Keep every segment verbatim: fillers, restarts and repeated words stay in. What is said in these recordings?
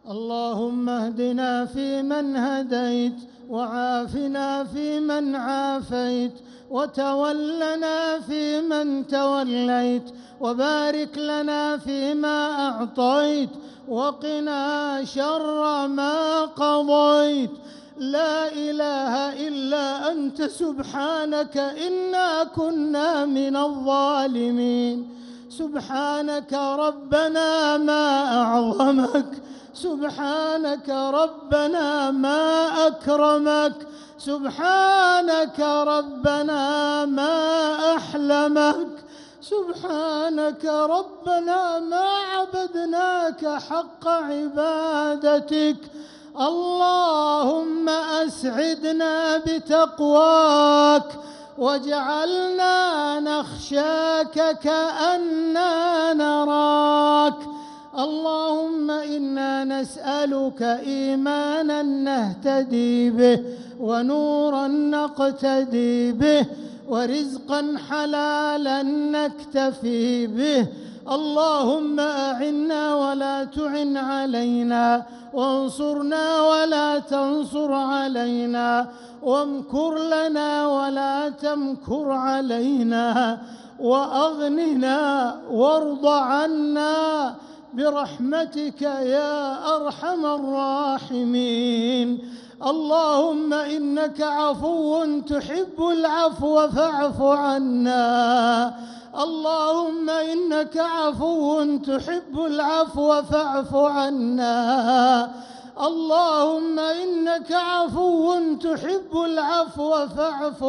اللهم اهدنا فيمن هديت، وعافنا فيمن عافيت، وتولنا فيمن توليت، وبارك لنا فيما أعطيت، وقنا شر ما قضيت. لا إله إلا أنت سبحانك إنا كنا من الظالمين. سبحانك ربنا ما أعظمك، سبحانك ربنا ما أكرمك، سبحانك ربنا ما أحلمك، سبحانك ربنا ما عبدناك حق عبادتك. اللهم أسعدنا بتقواك، واجعلنا نخشاك كأننا نراك. اللهم إنا نسألك إيمانا نهتدي به، ونورا نقتدي به، ورزقا حلالا نكتفي به. اللهم أعنا ولا تعن علينا، وانصرنا ولا تنصر علينا، وامكر لنا ولا تمكر علينا، وأغننا وارض عنا برحمتك يا أرحم الراحمين. اللهم إنك عفو تحب العفو فاعف عنا. اللهم إنك عفو تحب العفو فاعف عنا. اللهم إنك عفو تحب العفو فاعف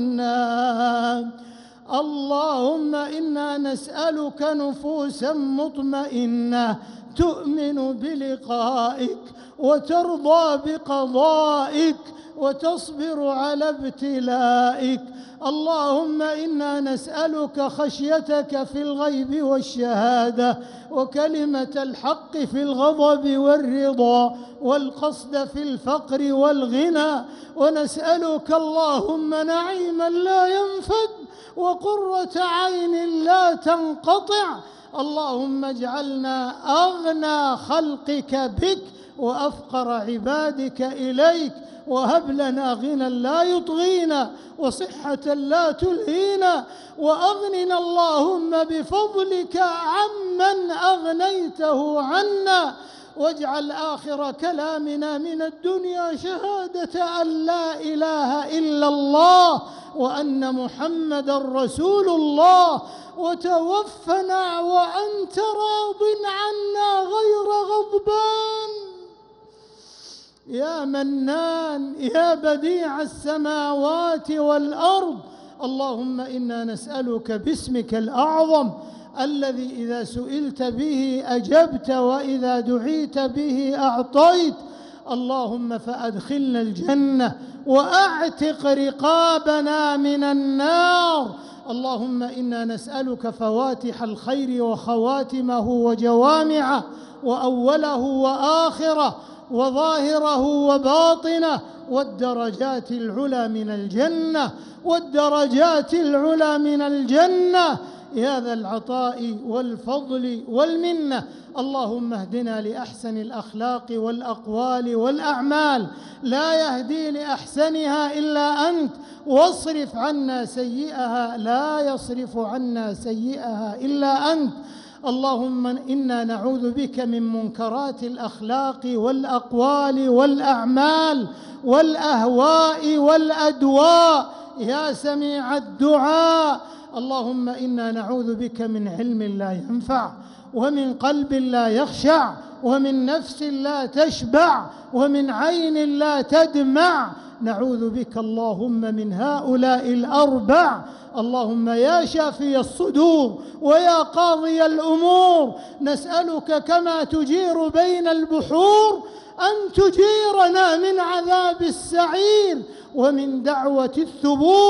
عنا. اللهم إنا نسألك نفوسا مطمئنة تؤمن بلقائك، وترضى بقضائك، وتصبر على ابتلائك. اللهم إنا نسألك خشيتك في الغيب والشهادة، وكلمة الحق في الغضب والرضا، والقصد في الفقر والغنى. ونسألك اللهم نعيما لا ينفد، وقرة عين لا تنقطع. اللهم اجعلنا أغنى خلقك بك، وأفقر عبادك إليك. وهب لنا غنى لا يطغينا، وصحة لا تلهينا، وأغننا اللهم بفضلك عمن أغنيته عنا. واجعل آخر كلامنا من الدنيا شهادة أن لا إله إلا الله، وأن محمدًا رسول الله. وتوفنا وأنت راض عنا غير غضبان. يا منان، يا بديع السماوات والأرض، اللهم إنا نسألك باسمك الأعظم الذي إذا سئلت به أجبت، وإذا دعيت به أعطيت. اللهم فأدخلنا الجنة، وأعتق رقابنا من النار. اللهم إنا نسألك فواتح الخير وخواتمه وجوامعه، وأوله وآخره، وظاهره وباطنه، والدرجات العلى من الجنة، والدرجات العلى من الجنة يا ذا العطاء والفضل والمنة. اللهم اهدنا لأحسن الأخلاق والأقوال والأعمال، لا يهدي لأحسنها إلا أنت، واصرف عنا سيئها، لا يصرف عنا سيئها إلا أنت. اللهم إنا نعوذ بك من منكرات الأخلاق والأقوال والأعمال والأهواء والأدواء يا سميع الدعاء. اللهم إنا نعوذ بك من علم لا ينفع، ومن قلب لا يخشع، ومن نفس لا تشبع، ومن عين لا تدمع. نعوذ بك اللهم من هؤلاء الأربع. اللهم يا شافي الصدور، ويا قاضي الأمور، نسألك كما تجير بين البحور أن تجيرنا من عذاب السعير، ومن دعوة الثبور،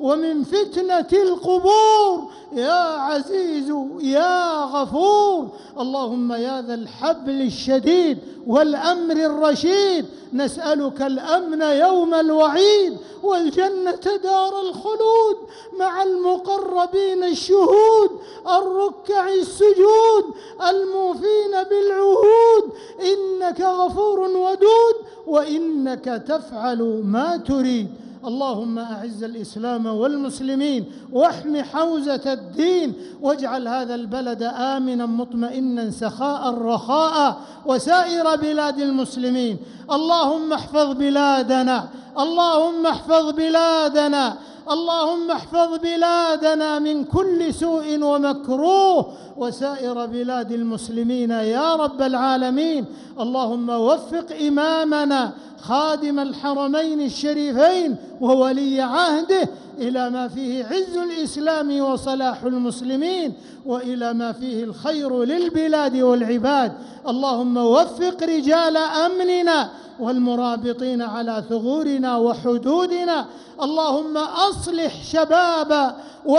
ومن فتنة القبور يا عزيز يا غفور. اللهم يا ذا الحبل الشديد والأمر الرشيد، نسألك الأمن يوم الوعيد، والجنة دار الخلود مع المقربين الشهود الركع السجود الموفين بالعهود. إنك غفور ودود، وإنك تفعل ما تريد. اللهم أعز الإسلام والمسلمين، واحم حوزة الدين، واجعل هذا البلد آمنا مطمئنا سخاء رخاء، وسائر بلاد المسلمين. اللهم احفظ بلادنا، اللهم احفظ بلادنا، اللهم احفظ بلادنا من كل سوء ومكروه، وسائر بلاد المسلمين يا رب العالمين. اللهم وفق إمامنا خادم الحرمين الشريفين وولي عهده إلى ما فيه عز الإسلام وصلاح المسلمين، وإلى ما فيه الخير للبلاد والعباد. اللهم وفق رجال أمننا والمرابطين على ثغورنا وحدودنا. اللهم أصلح شباب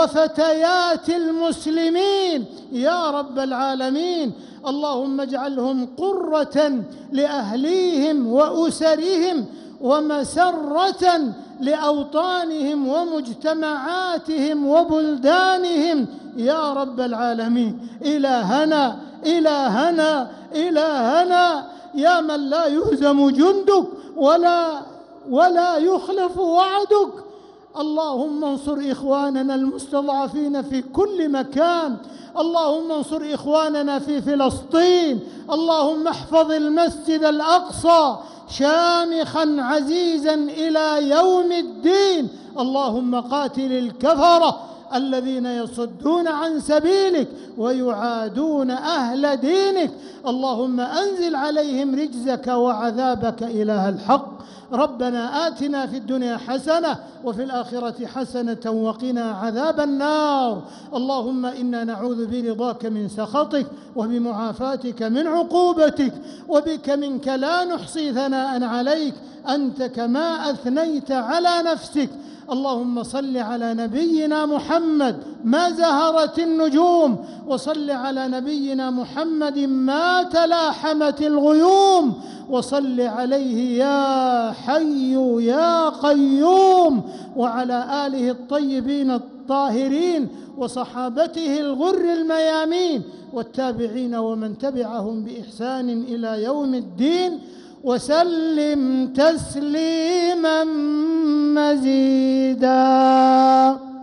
وفتيات المسلمين يا رب العالمين. اللهم اجعلهم قرة لأهليهم وأسرهم، ومسرة لأوطانهم ومجتمعاتهم وبلدانهم يا رب العالمين. إلهنا إلهنا إلهنا يا من لا يهزم جندك ولا ولا يخلف وعدك، اللهم انصر إخواننا المستضعفين في كل مكان. اللهم انصر إخواننا في فلسطين. اللهم احفظ المسجد الأقصى شامخا عزيزا إلى يوم الدين. اللهم قاتل الكفرة الذين يصدون عن سبيلك ويعادون أهل دينك. اللهم أنزل عليهم رجزك وعذابك إله الحق. ربنا آتنا في الدنيا حسنة وفي الآخرة حسنة وقنا عذاب النار. اللهم إنا نعوذ برضاك من سخطك وبمعافاتك من عقوبتك، وبك منك لا نحصي ثناء عليك أنت كما أثنيت على نفسك. اللهم صل على نبينا محمد ما زهرت النجوم، وصل على نبينا محمد ما تلاحمت الغيوم، وصل عليه يا حي يا قيوم، وعلى آله الطيبين الطاهرين وصحابته الغر الميامين والتابعين ومن تبعهم بإحسان إلى يوم الدين، وسلم تسليما مزيدا.